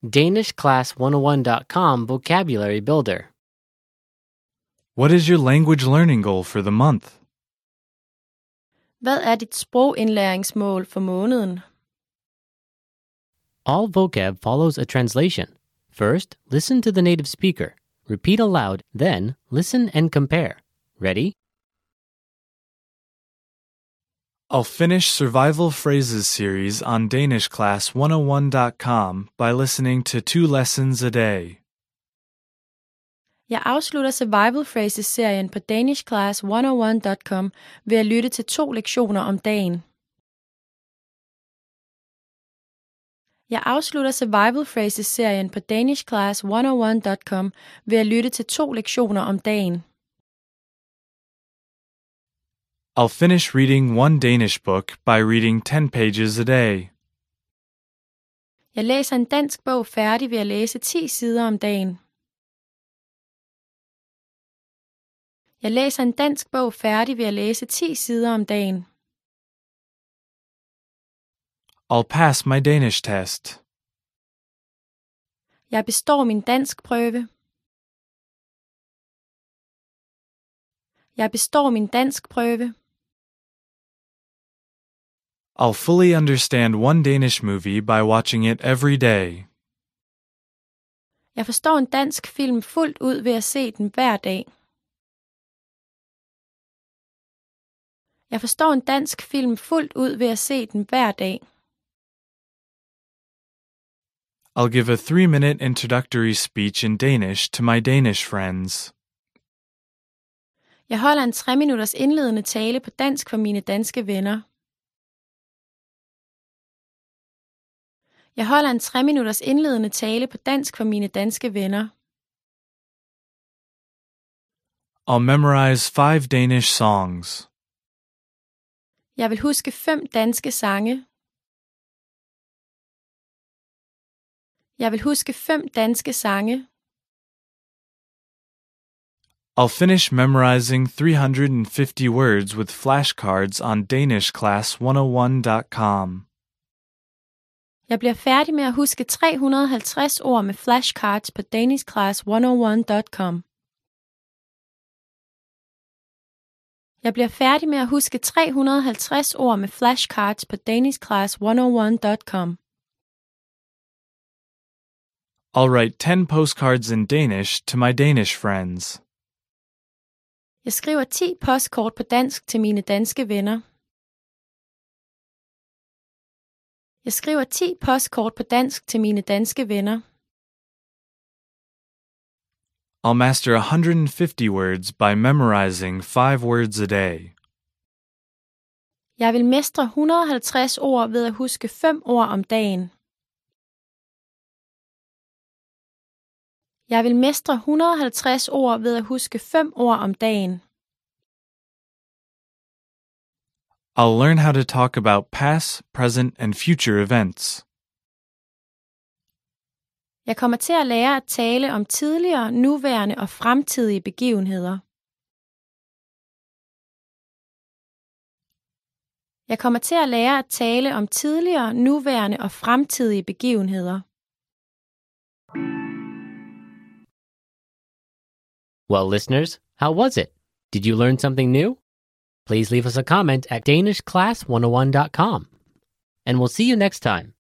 DanishClass101.com Vocabulary Builder. What is your language learning goal for the month? Hvad er dit sprogindlæringsmål for måneden? All vocab follows a translation. First, listen to the native speaker. Repeat aloud, then listen and compare. Ready? I'll finish Survival Phrases series on DanishClass101.com by listening to 2 lessons a day. Jeg afslutter Survival Phrases-serien på DanishClass101.com ved at lytte til 2 lektioner om dagen. Jeg afslutter Survival Phrases-serien på DanishClass101.com ved at lytte til 2 lektioner om dagen. I'll finish reading 1 Danish book by reading 10 pages a day. Jeg læser en dansk bog færdig ved at læse 10 sider om dagen. Jeg læser en dansk bog færdig ved at læse 10 sider om dagen. I'll pass my Danish test. Jeg består min danskprøve. Jeg består min danskprøve. I'll fully understand 1 Danish movie by watching it every day. Jeg forstår en dansk film fuldt ud ved at se den hver dag. Jeg forstår en dansk film fuldt ud ved at se den hver dag. I'll give a 3-minute introductory speech in Danish to my Danish friends. Jeg holder en 3 minutters indledende tale på dansk for mine danske venner. Jeg holder en 3 minutters indledende tale på dansk for mine danske venner. I'll memorize 5 Danish songs. Jeg vil huske 5 danske sange. Jeg vil huske 5 danske sange. I'll finish memorizing 350 words with flashcards on DanishClass101.com. Jeg bliver færdig med at huske 350 ord med flashcards på DanishClass101.com. Jeg bliver færdig med at huske 350 ord med flashcards på DanishClass101.com. I'll write 10 postcards in Danish to my Danish friends. Jeg skriver 10 postkort på dansk til mine danske venner. Jeg skriver 10 postkort på dansk til mine danske venner. I'll master 150 words by memorizing 5 words a day. Jeg vil mestre 150 ord ved at huske 5 ord om dagen. Jeg vil mestre 150 ord ved at huske 5 ord om dagen. I'll learn how to talk about past, present, and future events. Jeg kommer til at lære at tale om tidligere, nuværende og fremtidige begivenheder. Jeg kommer til at lære at tale om tidligere, nuværende og fremtidige begivenheder. Well, listeners, how was it? Did you learn something new? Please leave us a comment at DanishClass101.com. And we'll see you next time.